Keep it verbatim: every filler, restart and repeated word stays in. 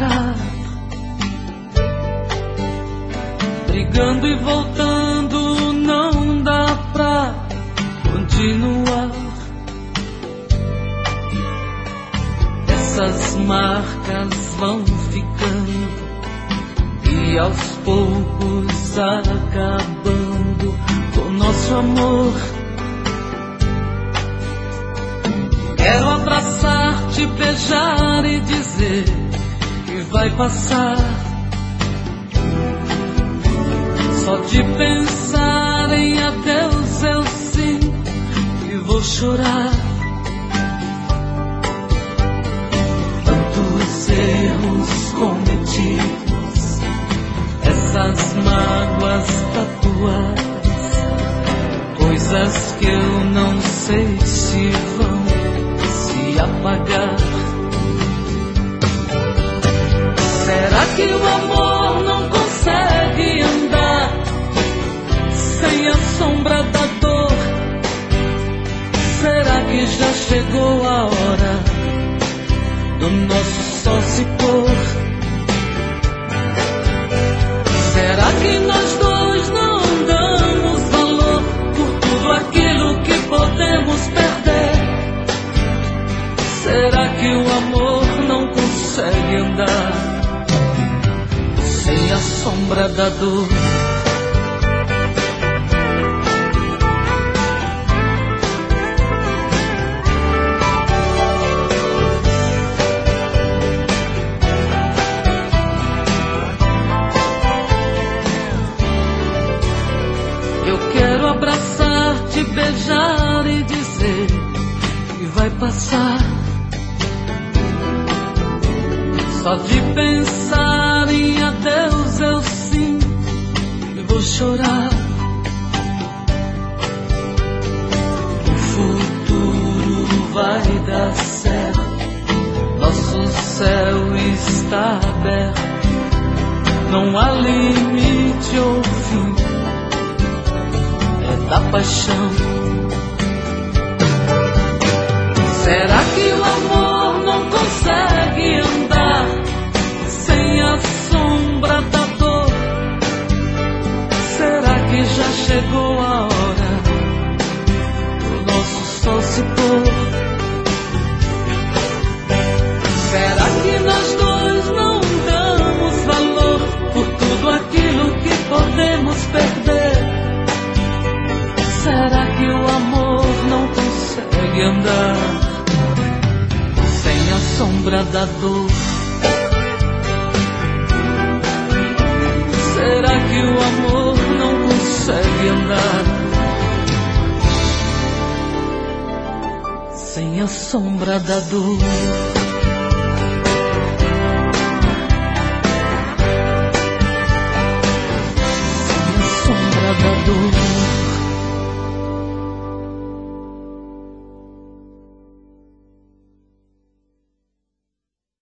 ficar, brigando e voltando, não dá pra continuar. Essas marcas vão ficando e aos poucos acabando com nosso amor. Quero abraçar, te beijar e dizer que vai passar. Só de pensar em adeus eu sinto que vou chorar. Tantos erros cometidos, essas mágoas tatuadas, coisas que eu não sei se vão se apagar. Será que o amor não consegue andar sem a sombra da dor? Será que já chegou a hora do nosso sol se pôr? Será que nós dois não damos valor por tudo aquilo que podemos perder? Será que o amor não consegue andar sem a sombra da dor? Eu quero abraçar, te beijar e dizer que vai passar. Só de pensar em adeus eu sinto que vou chorar. O futuro vai dar certo, nosso céu está aberto, não há limite ou fim, é da paixão. Será que o amor não consegue andar sem a sombra da dor? Será que já chegou a hora do nosso sol se pôr? Será que nós dois não damos valor por tudo aquilo que podemos perder? Será que o amor não consegue andar sem a sombra da dor? Será que o amor não consegue andar sem a sombra da dor?